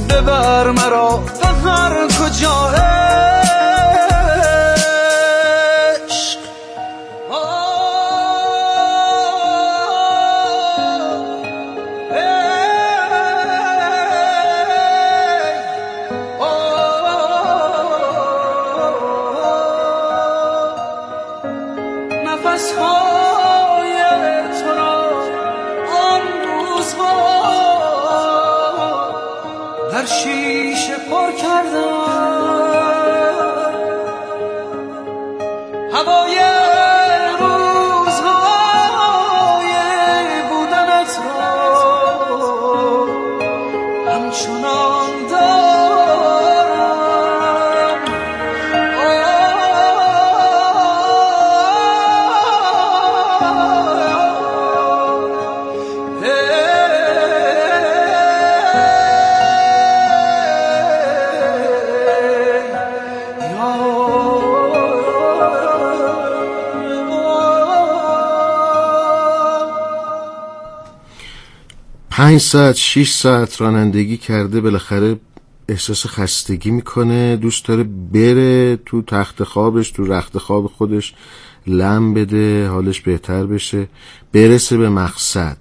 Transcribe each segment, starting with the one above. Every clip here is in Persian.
ببر مرا به هر کجا عشق. نفس‌های تو را آن روزها در شیشه پر کردم، هوای روزهای بودنت را همچنان دارم. پنج ساعت 6 ساعت رانندگی کرده، بالاخره احساس خستگی میکنه، دوست داره بره تو تخت خوابش، تو رخت خواب خودش لم بده، حالش بهتر بشه، برسه به مقصد.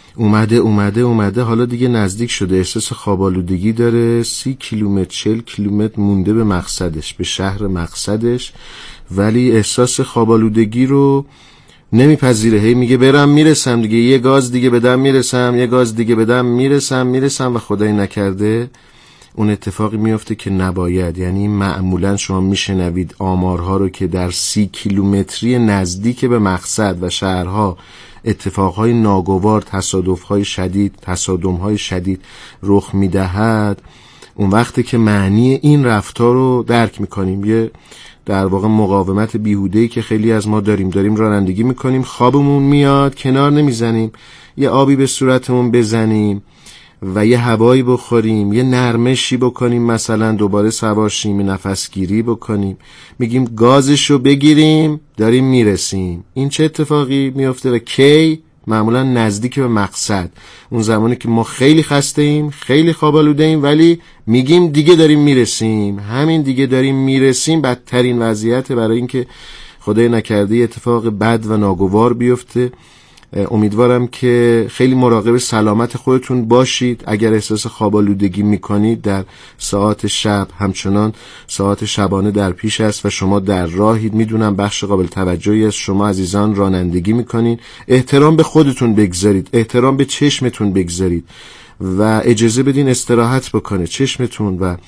اومده حالا دیگه نزدیک شده، احساس خوابالودگی داره، 30 کیلومتر 40 کیلومتر مونده به مقصدش، به شهر مقصدش، ولی احساس خوابالودگی رو نمیپذیره. هی میگه برم میرسم دیگه، یه گاز دیگه بدم میرسم، یه گاز دیگه بدم میرسم و خدای نکرده اون اتفاقی میفته که نباید. یعنی معمولا شما میشنوید آمارها رو که در 30 کیلومتری نزدیک به مقصد و شهرها اتفاقهای ناگوار، تصادفهای شدید، تصادمهای شدید رخ میدهد. اون وقتی که معنی این رفتار رو درک میکنیم، یه در واقع مقاومت بیهوده‌ای که خیلی از ما داریم رانندگی میکنیم، خوابمون میاد، کنار نمیزنیم، یه آبی به صورتمون بزنیم و یه هوایی بخوریم، یه نرمشی بکنیم، مثلا دوباره سوارشیم، نفسگیری بکنیم، میگیم گازشو بگیریم، داریم میرسیم. این چه اتفاقی میفته و کی؟ معمولا نزدیک به مقصد، اون زمانی که ما خیلی خسته ایم، خیلی خوابالوده ایم، ولی میگیم دیگه داریم میرسیم. همین دیگه داریم میرسیم بدترین وضعیت برای اینکه خدای نکرده اتفاق بد و ناگوار بیفته. امیدوارم که خیلی مراقب سلامت خودتون باشید. اگر احساس خوابالودگی میکنید در ساعات شب، همچنان ساعات شبانه در پیش است و شما در راهید، میدونم بخش قابل توجهی از شما عزیزان رانندگی میکنید. احترام به خودتون بگذارید، احترام به چشمتون بگذارید و اجازه بدین استراحت بکنه چشمتون و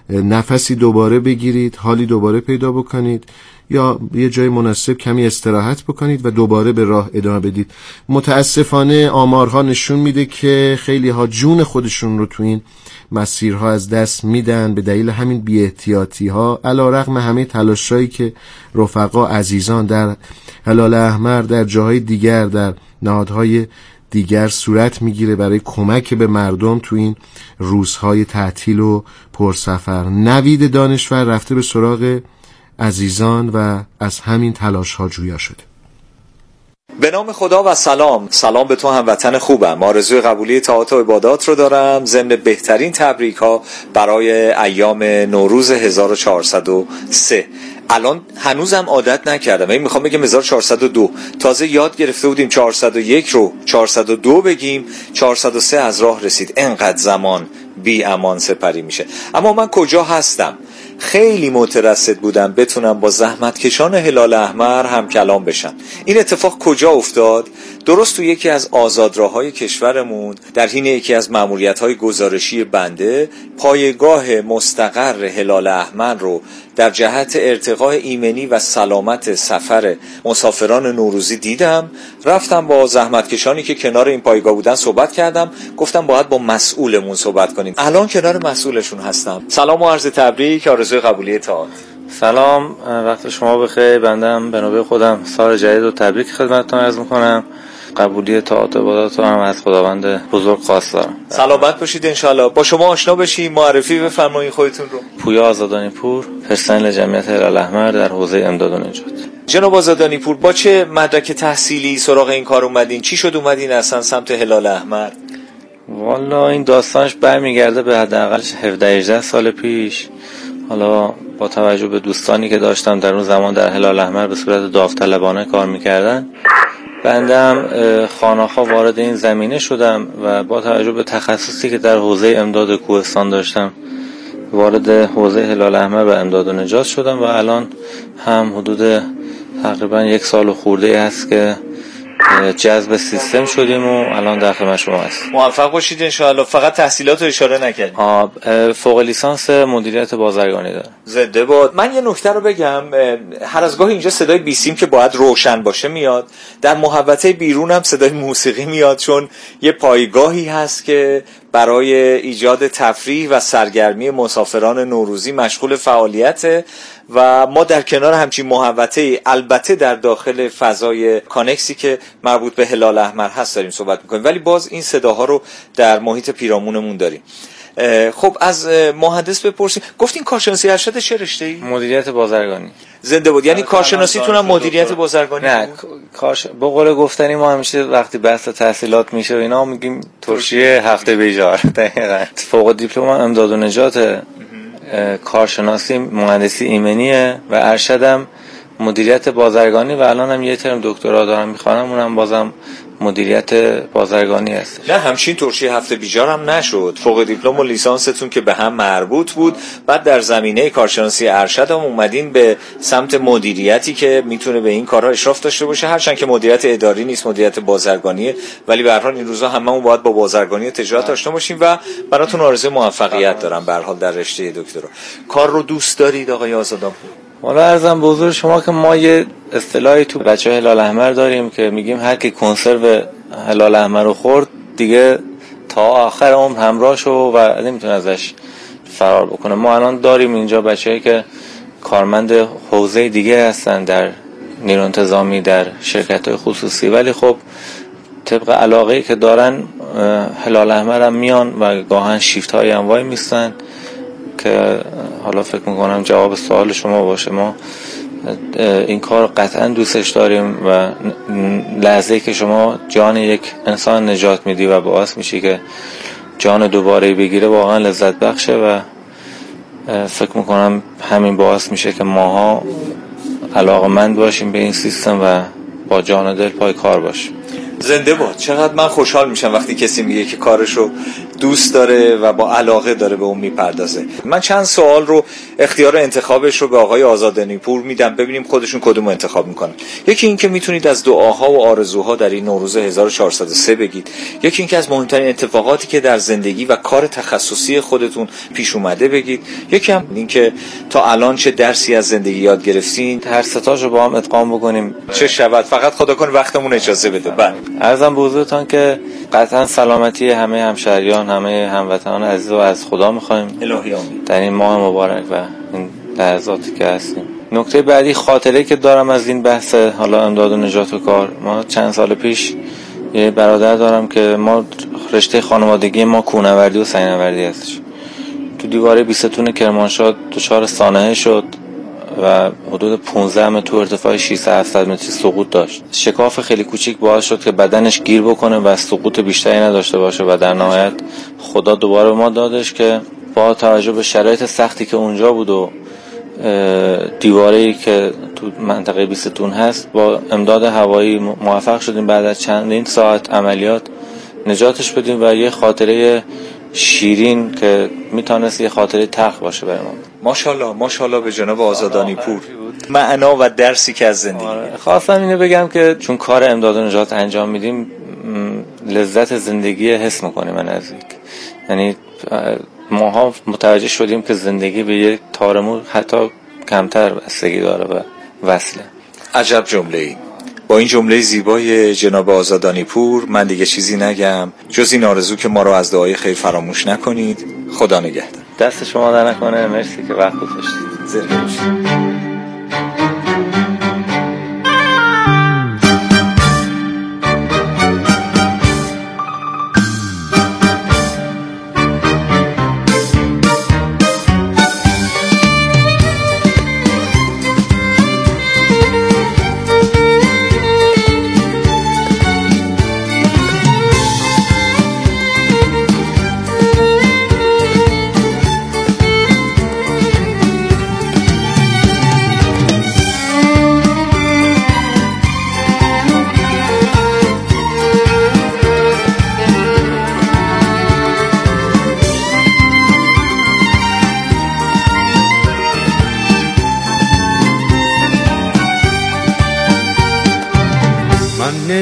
نفسی دوباره بگیرید، حالی دوباره پیدا بکنید، یا یه جای مناسب کمی استراحت بکنید و دوباره به راه ادامه بدید. متاسفانه آمارها نشون میده که خیلی ها جون خودشون رو تو این مسیرها از دست میدن به دلیل همین بی‌احتیاطی ها، علی رغم همه تلاشایی که رفقا عزیزان در هلال احمر، در جاهای دیگر، در نهادهای دیگر صورت میگیره برای کمک به مردم تو این روزهای تعطیل و پرسفر. نوید دانشور رفته به سراغ عزیزان و از همین تلاش ها جویا شده. به نام خدا و سلام به تو هموطن خوبم. آرزوی قبولی طاعات و عبادات رو دارم ضمن بهترین تبریک ها برای ایام نوروز 1403. الان هنوزم عادت نکردم، این میخوام بگم 1402. تازه یاد گرفته بودیم 401 رو 402 بگیم، 403 از راه رسید. انقدر زمان بی امان سپری میشه. اما من کجا هستم؟ خیلی مترصد بودم بتونم با زحمتکشان هلال احمر هم کلام بشم. این اتفاق کجا افتاد؟ درست تو یکی از آزادراه‌های کشورمون، در حین یکی از مأموریت‌های گزارشی بنده، پایگاه مستقر هلال احمر رو در جهت ارتقاء ایمنی و سلامت سفر مسافران نوروزی دیدم. رفتم با زحمتکشانی که کنار این پایگاه بودن صحبت کردم، گفتم باید با مسئولمون صحبت کنیم. الان کنار مسئولشون هستم. سلام و عرض تبریک، آرزوی قبولی طاعات. سلام، وقت شما بخیر. بندم به نوبه خودم سال جدید رو تبریک خدمتتون عرض میکنم. قبولی طاعات و عبادات رو هم از خداوند بزرگ خواست دارم. سلامت باشید انشالله. با شما آشنا بشیم، معرفی بفرمایید خودتون رو. پویا آزادانی پور، پرسنل جمعیت هلال احمر در حوزه امداد و نجات. جناب آزادانی پور، با چه مدرک تحصیلی سراغ این کار اومدین؟ چی شد اومدین اصلا سمت هلال احمر؟ والا این داستانش برمیگرده به حداقل 17-18 سال پیش. حالا با توجه به دوستانی که داشتم در اون زمان در هلال احمر به صورت داوطلبانه کار میکردن، بندم خانه‌ها وارد این زمینه شدم و با توجه به تخصصی که در حوزه امداد کوهستان داشتم وارد حوزه هلال احمر و امداد و نجات شدم و الان هم حدود تقریبا 1 سال و خورده هست که جذب سیستم شدیم و الان در خدمت شما هستیم. موفق باشید ان شاء الله. فقط تحصیلات رو اشاره نکردید. فوق لیسانس مدیریت بازرگانی دارم. زنده باد. من یه نکته رو بگم، هر از گاهی اینجا صدای بیسیم که باید روشن باشه میاد، در محوطه بیرون هم صدای موسیقی میاد، چون یه پایگاهی هست که برای ایجاد تفریح و سرگرمی مسافران نوروزی مشغول فعالیته و ما در کنار همچین محوطه، البته در داخل فضای کانکسی که مربوط به هلال احمر هست داریم صحبت میکنیم، ولی باز این صداها رو در محیط پیرامونمون داریم. خب از مهندس بپرسیم، گفتین کارشناسی ارشد چه رشته‌ای؟ مدیریت بازرگانی. زنده بود. یعنی کارشناسیتون هم مدیریت بازرگانی؟ نه، به قول گفتنی ما همیشه وقتی بحث تحصیلات میشه و اینا میگیم ترشیه هفته بیجار. دقیقاً. فوق دیپلم امداد و نجات، کارشناسی مهندسی ایمنیه و ارشدم مدیریت بازرگانی و الان هم یه ترم دکترا دارم میخوانم، اونم بازم مدیریت بازرگانی هست. نه همچین ترشیه هفته بیجار هم نشد. فوق دیپلم و لیسانستون که به هم مربوط بود، بعد در زمینه کارشناسی ارشد هم اومدین به سمت مدیریتی که میتونه به این کارها اشراف داشته باشه، هرچند که مدیریت اداری نیست، مدیریت بازرگانیه، ولی به هر حال این روزا هممون باید با بازرگانی و تجارت آشنا باشیم و براتون آرزوی موفقیت دارم به هر حال در رشته دکترا. کار رو دوست دارید آقای آزادانپور؟ والا عرضم به حضور شما که ما یه اصطلاحی تو بچه هلال احمر داریم که میگیم هر کی کنسرو هلال احمر رو خورد دیگه تا آخر عمر همراه شو و نمیتونه ازش فرار بکنه. ما الان داریم اینجا بچه‌ای که کارمند حوزه دیگه هستن در نیرو انتظامی، در شرکت‌های خصوصی، ولی خب طبق علاقه‌ای که دارن هلال احمر هم میان و گاهن شیفت‌های هم وای میستن که حالا فکر میکنم جواب سوال شما باشه. ما این کار قطعا دوستش داریم و لحظه‌ای که شما جان یک انسان نجات میدی و باعث میشی که جان دوباره بگیره واقعا لذت بخشه و فکر میکنم همین باعث میشه که ماها علاقه‌مند باشیم به این سیستم و با جان و دل پای کار باشیم. زنده باد. چقدر من خوشحال میشم وقتی کسی میگه که کارشو دوست داره و با علاقه داره به اون میپردازه. من چند سوال رو اختیار انتخابش رو به آقای آزادانی پور میدم، ببینیم خودشون کدومو انتخاب میکنن. یکی این که میتونید از دعاها و آرزوها در این نوروز 1403 بگید، یکی این که از مهمترین اتفاقاتی که در زندگی و کار تخصصی خودتون پیش اومده بگید، یکی هم این که تا الان چه درسی از زندگی یاد گرفتین. هر سه تاشو با هم ادغام بکنیم چه شود، فقط خدا کنه وقتمون اجازه بده. عرضم به حضورتان که قطعا سلامتی همه همشهریان، همه هموطنان عزیز رو از خدا می‌خوایم. الهی آمین. در این ماه مبارک و این لحظاتی که هستیم. نکته بعدی خاطره که دارم از این بحث حالا امداد و نجات و کار، ما چند سال پیش یه برادر دارم که ما رشته خانوادگی ما کوهنوردی و سنگ‌نوردی هستش. تو دیواره بیستون کرمانشاه دچار سانحه شد و حدود 15 متر تو ارتفاع 600-700 متری سقوط داشت. شکاف خیلی کوچیک باعث شد که بدنش گیر بکنه و سقوط بیشتری نداشته باشه و در نهایت خدا دوباره ما دادش که با توجه به شرایط سختی که اونجا بود و دیواره‌ای که تو منطقه بیستون هست با امداد هوایی موفق شدیم بعد از چندین ساعت عملیات نجاتش بدیم و یه خاطره شیرین که میتونست یه خاطره تلخ باشه برای ما. ماشاءالله ماشاءالله به جناب آزادانی پور. معنا و درسی که از زندگی. خواستم اینو بگم که چون کار امداد و نجات انجام میدیم لذت زندگی حس میکنیم من نزدیک. یعنی ماها متوجه شدیم که زندگی به یک تارمو حتی کمتر بستگی داره و وصله. عجب جمله‌ای. با این جمله زیبای جناب آزادانی پور من دیگه چیزی نگم جز این آرزو که ما رو از دعای خیر فراموش نکنید. خدا نگهدار. دست شما در نکنه. مرسی که وقت گذاشتید. زنده باشید.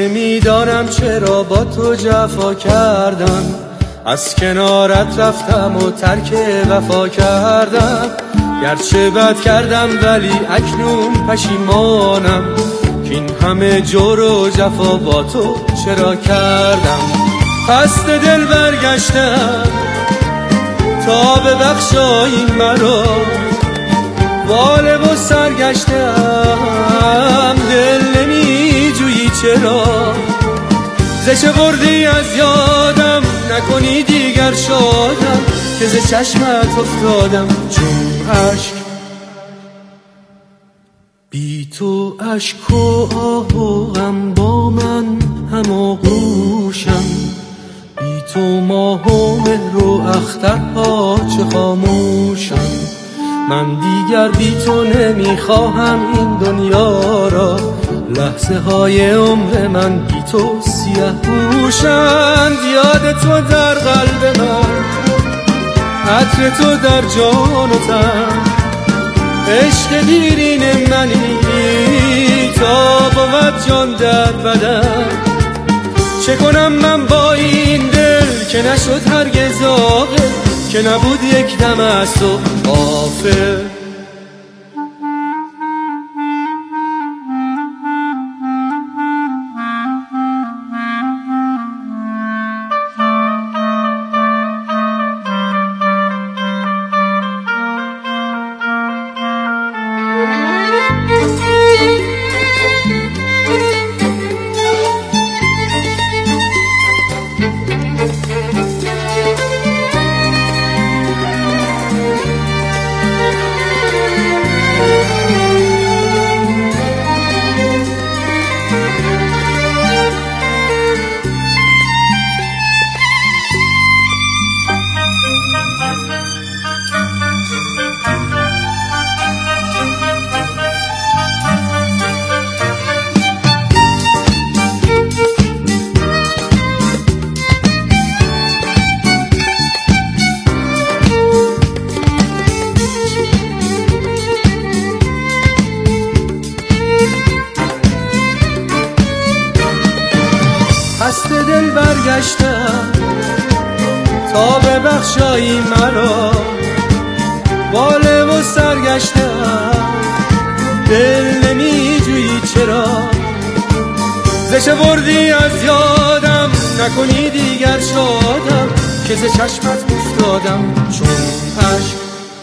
نمیدانم چرا با تو جفا کردم، از کنارت رفتم و ترک وفا کردم. گرچه بد کردم ولی اکنون پشیمانم، که این همه جور و جفا با تو چرا کردم. قصد دل برگشتم تا ببخشایی مرا، واله و سرگشتم دل نمی جویی چرا. زشه بردی از یادم، نکنی دیگر شادم، که ز چشمت افتادم چون عشق. بی تو عشق و آه و غم با من هم آغوشم، بی تو ماه و مهر و اخترها چه خاموشم. من دیگر بی تو نمیخواهم این دنیا را، لحظه های عمر من بی تو سیاه پوشند. یاد تو در قلب من، عطر تو در جان و تن، عشق دیرین منی تا بود جان در بدن. چه کنم من با این دل که نشد هرگز عاقل، که نبود یک دم از تو غافل. قصد دل برگشتم تا ببخشایی مرا، واله و سرگشتم دل نمی جویی چرا. زشه بردی از یادم، نکنی دیگر شادم، که ز چشمت افتادم چون عشق.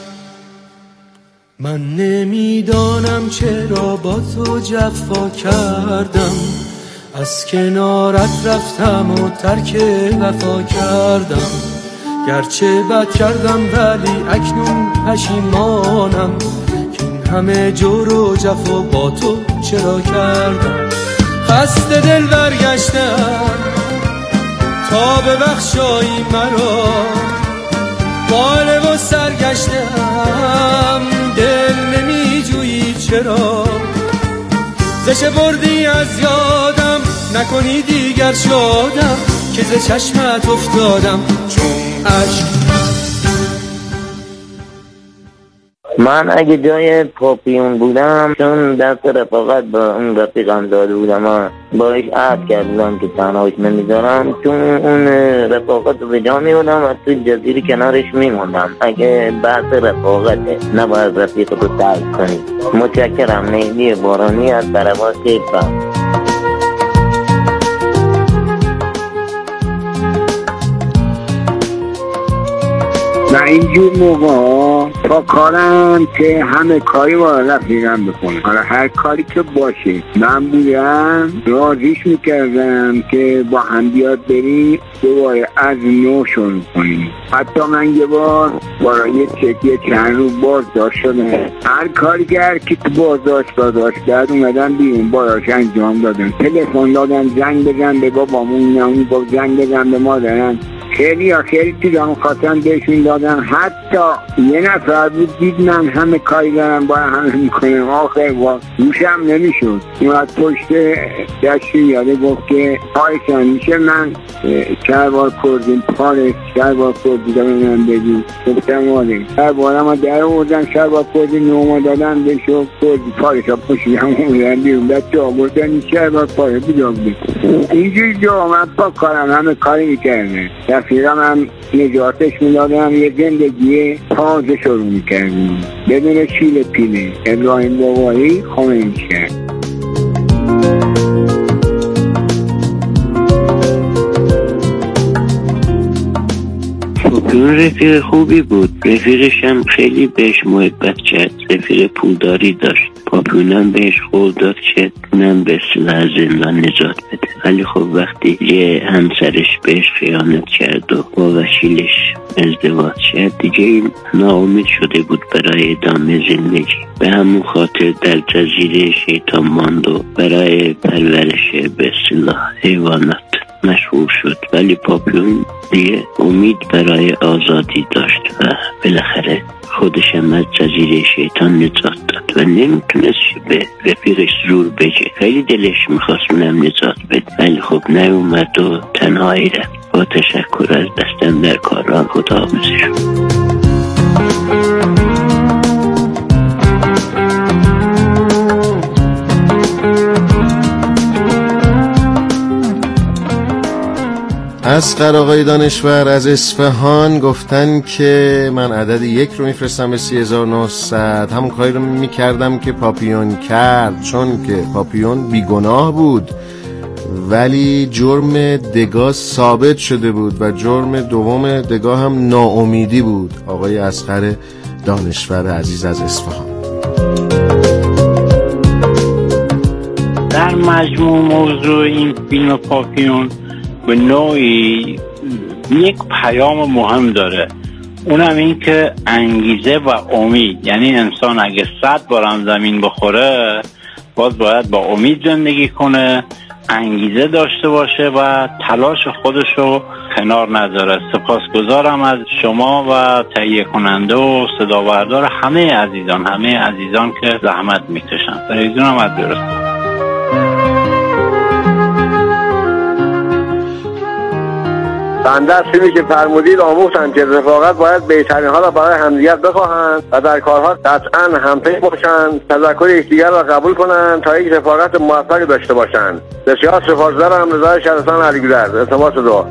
من نمیدانم چرا با تو جفا کردم، از کنارت رفتم و ترک وفا کردم. گرچه بد کردم ولی اکنون پشیمانم، که این همه جور و جفا با تو چرا کردم. قصد دل برگشتم تا ببخشایی مرا، واله و سرگشتم دل نمی جویی چرا. زشه بردی از یادم، نکنی دیگر شادم، که ز چشمت افتادم چون عشق. من اگه جای پاپیون بودم، چون دست رفاقت با اون رفیقم داده بودم، باش عهد کردم که تنهاش نمیذارم، چون اون رفاقت رو به جا میبودم و تو جزیره کنارش میموندم. اگه بحث رفاقته، نباید رفیق رو ترک کنی. متشکرم. مهدی بارانی از برواز کیفم. و اینجور موقع با کارم که همه کاری با رفیقم بکنم. حالا هر کاری که باشه من بودم راضیش میکردم که با هم بیاد بریم دوباره از نو شروع کنیم. حتی من یه بار برای چکی چند روز بازداشت شدم. هر کاری که تو بازداشت کرد اومدم بیرون باراش انجام دادم. تلفن دادم زنگ بزن به بابامون، اون گفت زنگ بزن به مادرم خیلی چیزا خواستن بهشون دادن. حتی یه نفر بود دید من همه کاری دارم با همه میکنم، آخر با روشم نمیشد. اومد پشت دستی یاده گفت که آیسان میشه من شهربار کردیم پارس شهربار کردی دارم من بگی. گفتم آره. شهربارم ها در آوردن شهربار کردی نوما دادن بشو کردی پارس ها پشتی هم آوردن بیرون بچه آوردن این شهربار پارس بیدام بید. اینجوری جو آمد با کارم همه کاری میکرده. رفیقم هم نجاتش میدادم، یه زندگی تازه شروع میکردیم بدون شیل پیله. ابراهیم بابایی خمینی‌شهر. پاپیون رفیق خوبی بود. رفیقش هم خیلی بهش محبت کرد. رفیق پولداری داشت. پاپیونم بهش قول داد که اونم به اصطلاح زندان نجات بده. ولی خب وقتی یه همسرش بهش خیانت کرد و با وکیلش ازدواج کرد دیگه این ناامید شده بود برای ادامه زندگی. به همون خاطر در جزیره شیطان ماند و برای پرورش به اصطلاح حیوانات مشغول شد. ولی پاپیون دیگه امید برای آزادی داشت و بالاخره خودش هم از جزیره شیطان نجات داد و نمیتونست به رفیقش زور بگه. خیلی دلش میخواست اونم نجات بده ولی خب نیومد و تنهایی رفت. با تشکر از دستم در کاران خداحافظی شد. اصغر آقای دانشور از اصفهان گفتن که من عدد 1 رو میفرستم به 3900. همون کاری رو میکردم که پاپیون کرد، چون که پاپیون بیگناه بود ولی جرم دگاه ثابت شده بود و جرم دوم دگاه هم ناامیدی بود. آقای اصغر دانشور عزیز از اصفهان. در مجموع موضوع این فیلم پاپیون به نوعی یک پیام مهم داره، اونم این که انگیزه و امید. یعنی انسان اگه 100 بارم زمین بخوره باز باید با امید زندگی کنه، انگیزه داشته باشه و تلاش خودشو کنار نذاره. سپاسگزارم از شما و تهیه کننده و صداوردار همه عزیزان که زحمت میکشن. تلویزیونم از درست. بنده از فیلمی که فرمودید آموختم که رفاقت باید بهترین ها را برای همدیگر بخواهند و در کارها قطعا همپی باشند، تذکر یکدیگر را قبول کنند تا یک رفاقت موفق داشته باشند. بسیار سپاسگزارم. رضا شهرستان علیگودرز. التماس دعا.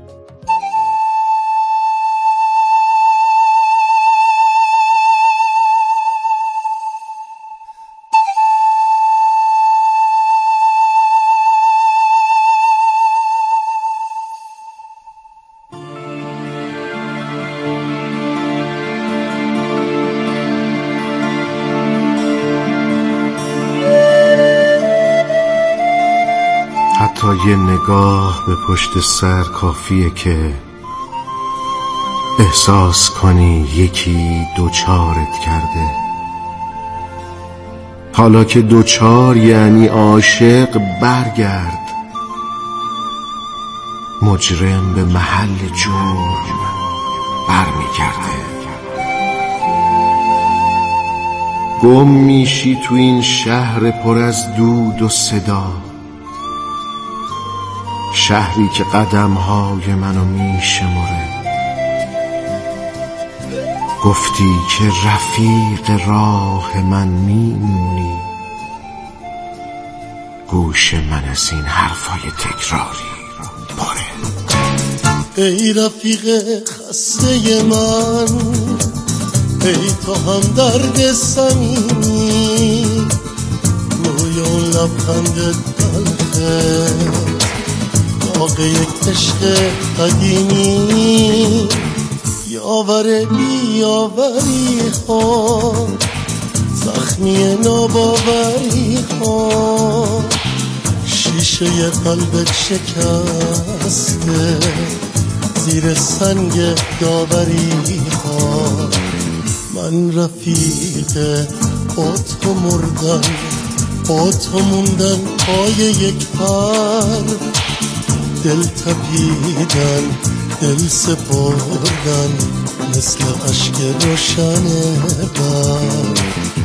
یه نگاه به پشت سر کافیه که احساس کنی یکی دوچارت کرده. حالا که دوچار یعنی عاشق، برگرد. مجرم به محل جرم برمیگرده. گم میشی تو این شهر پر از دود و صدا، شهری که قدم‌های منو میشمره. گفتی که رفیق راه من میمونی، گوش من از این حرفای تکراری پره. ای رفیق خسته من، ای تو هم درد صمیمی، روی اون لبخند تلخه داغ یک عشق قدیمی. یاور بیاوری ها، زخمی ناباوری ها، شیشه قلبت شکسته زیر سنگ داوری ها. من رفیق با تو مردن، با تو موندن پای یک پر، دل تپیدن دل سپردن مثل اشک روشن برق.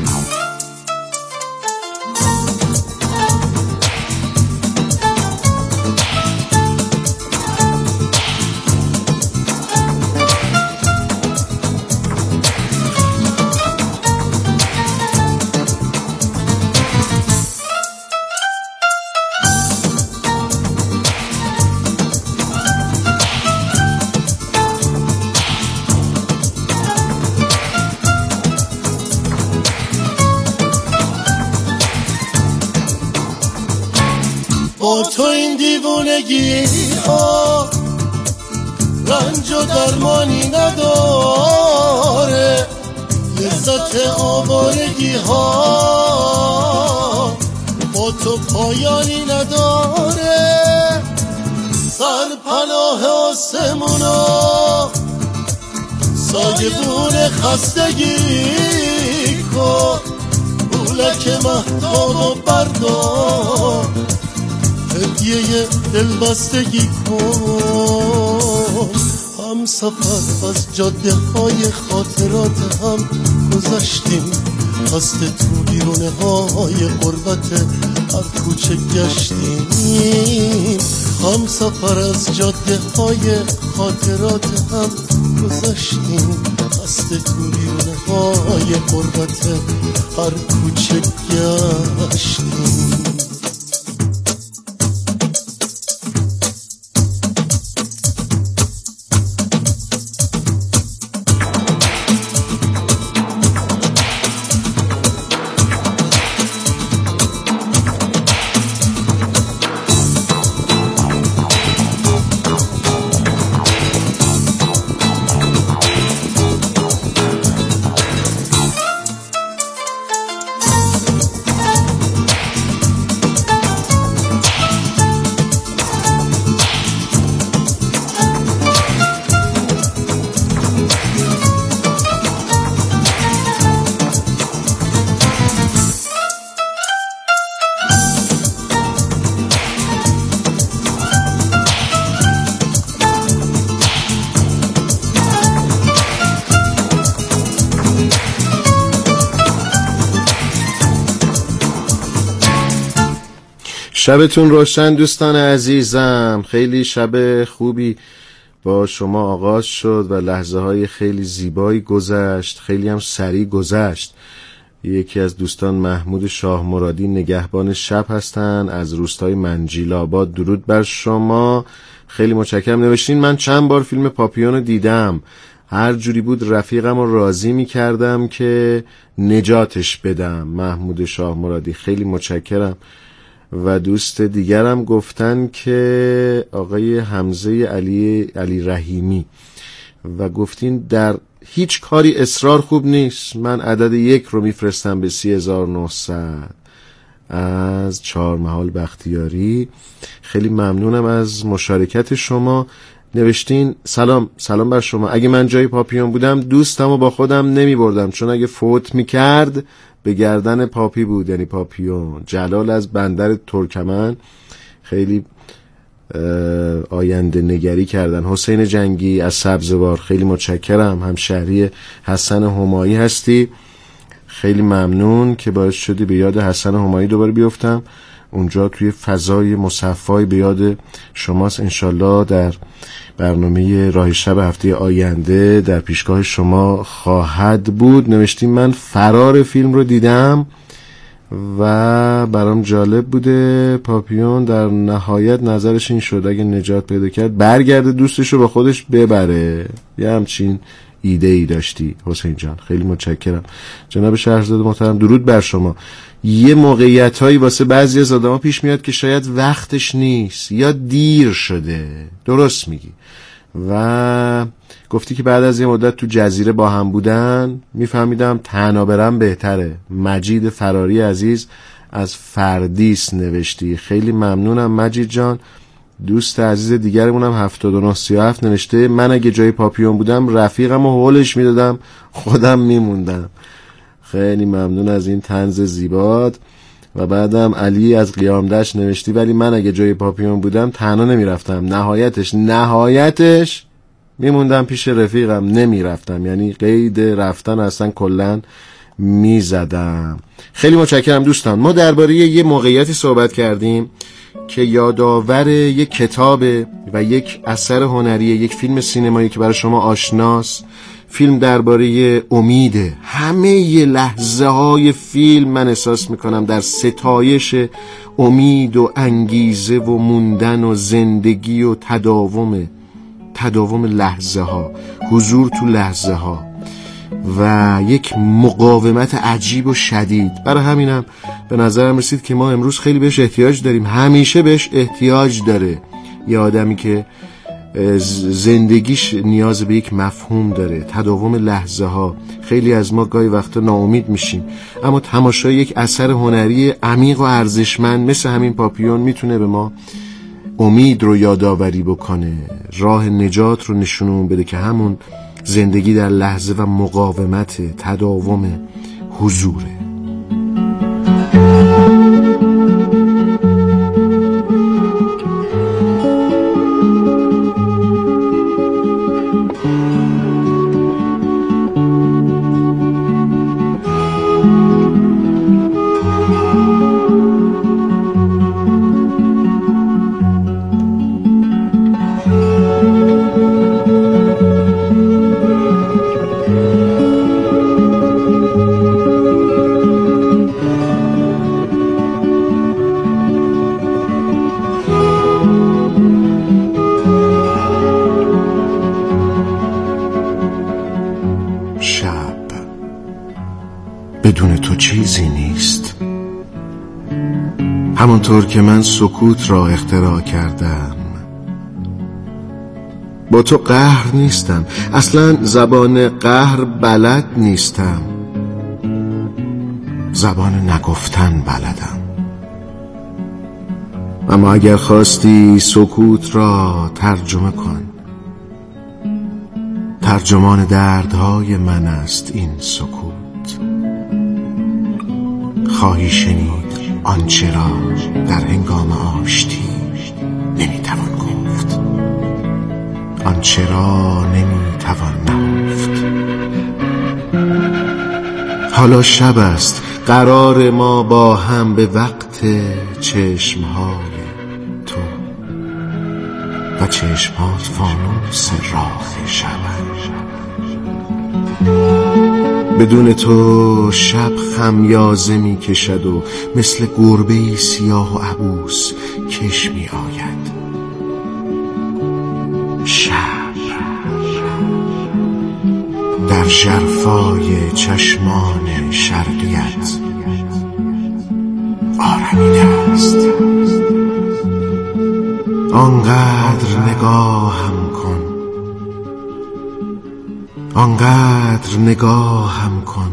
با تو این دیوونگی ها رنج و درمانی نداره، لذت آوارگی ها با تو پایانی نداره. سر پناه آسمونا سایبون خستگی کن، بولک مهتاب و بردار هدیه دلبستگی کن. هم سفر از جاده های خاطرات هم گذشتیم، قصد تو بیرونه های قربت هر کوچه گشتیم. هم سفر از جاده های خاطرات هم گذشتیم، قصد تو بیرونه های قربت هر کوچه گشتیم. شبتون روشن دوستان عزیزم. خیلی شب خوبی با شما آغاز شد و لحظه های خیلی زیبایی گذشت، خیلی هم سریع گذشت. یکی از دوستان محمود شاه مرادی نگهبان شب هستن از روستای منجیل آباد. درود بر شما، خیلی متشکرم. نوشتین من چند بار فیلم پاپیون رو دیدم، هر جوری بود رفیقم رو راضی می کردم که نجاتش بدم. محمود شاه مرادی خیلی متشکرم. و دوست دیگرم گفتن که آقای حمزه علی رحیمی و گفتین در هیچ کاری اصرار خوب نیست. من عدد 1 رو میفرستم به 3900 از چهارمحال بختیاری. خیلی ممنونم از مشارکت شما. نوشتین سلام بر شما. اگه من جای پاپیون بودم دوستم رو با خودم نمی بردم، چون اگه فوت میکرد به گردن پاپی بود، یعنی پاپیون. جلال از بندر ترکمن خیلی آینده نگری کردن. حسین جنگی از سبزوار خیلی متشکرم. همشهری حسن همایی هستی، خیلی ممنون که باعث شدی به یاد حسن همایی دوباره بیفتم. اونجا توی فضای مصفای به یاد شماست. انشالله در برنامه راه شب هفته آینده در پیشگاه شما خواهد بود. نوشتیم من فرار فیلم رو دیدم و برام جالب بوده. پاپیون در نهایت نظرش این شد اگه نجات پیدا کرد برگرده دوستش رو با خودش ببره. یه همچین ایده ای داشتی حسین جان، خیلی متشکرم. جناب شهرزاد محترم درود بر شما. یه موقعیت هایی واسه بعضی از آدم ها پیش میاد که شاید وقتش نیست یا دیر شده، درست میگی. و گفتی که بعد از یه مدت تو جزیره با هم بودن میفهمیدم تنها برم بهتره. مجید فراری عزیز از فردیس نوشتی، خیلی ممنونم مجید جان. دوست عزیز دیگرمونم 7937 نوشته من اگه جای پاپیون بودم رفیقم و هولش میدادم خودم میموندم. خیلی ممنون از این طنز زیبات. و بعدم علی از قیامدشت نوشتی ولی من اگه جای پاپیون بودم تنها نمیرفتم، نهایتش میموندم پیش رفیقم، نمیرفتم، یعنی قید رفتن اصلا کلن میزدم. خیلی متشکرم دوستان. ما درباره یه موقعیتی صحبت کردیم که یادآور یک کتاب و یک اثر هنری، یک فیلم سینمایی که برای شما آشناست. فیلم درباره امیده. همه لحظه های فیلم من احساس میکنم در ستایش امید و انگیزه و موندن و زندگی و تداوم لحظه ها، حضور تو لحظه ها و یک مقاومت عجیب و شدید. برای همینم به نظرم رسید که ما امروز خیلی بهش احتیاج داریم، همیشه بهش احتیاج داره. یه آدمی که زندگیش نیاز به یک مفهوم داره، تداوم لحظه ها. خیلی از ما گاهی وقتا ناامید میشیم، اما تماشای یک اثر هنری عمیق و ارزشمند مثل همین پاپیون میتونه به ما امید رو یادآوری بکنه، راه نجات رو نشونمون بده که همون زندگی در لحظه و مقاومت، تداوم، حضوره. بدون تو چیزی نیست. همونطور که من سکوت را اختراع کردم، با تو قهر نیستم، اصلا زبان قهر بلد نیستم، زبان نگفتن بلدم. اما اگر خواستی سکوت را ترجمه کن، ترجمان دردهای من است این سکوت. خواهی شنید آنچه را در هنگام آشتی نمیتوان گفت، آنچه را نمیتوان نهفت. حالا شب است، قرار ما با هم به وقت چشمهای تو و چشمات فانوس راه شب. بدون تو شب خمیازه می کشد و مثل گربه‌ای سیاه و عبوس کش می آید. شب در ژرفای چشمان شرقیت آرمیده است. آنقدر نگاهم کن، آنقدر نگاهم کن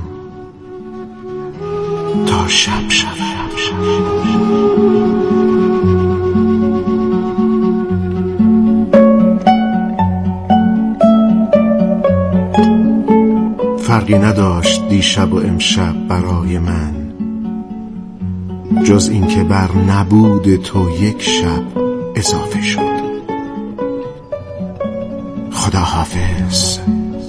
تا شب شب. فرقی نداشت دیشب و امشب برای من، جز این که بر نبود تو یک شب اضافه شد. خدا حافظ.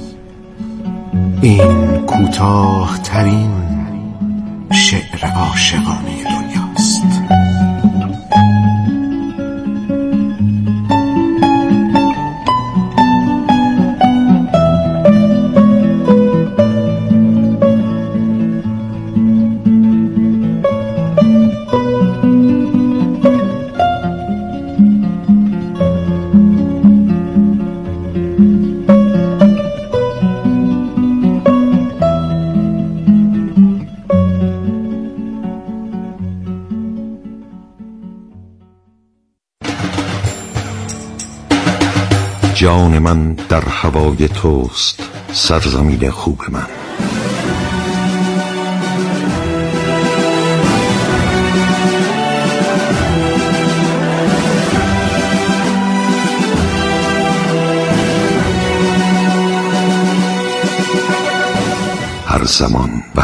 این کوتاه ترین شعر عاشقانه دنیاست. جان من در هوای توست، سرزمین خوب من. هر زمان و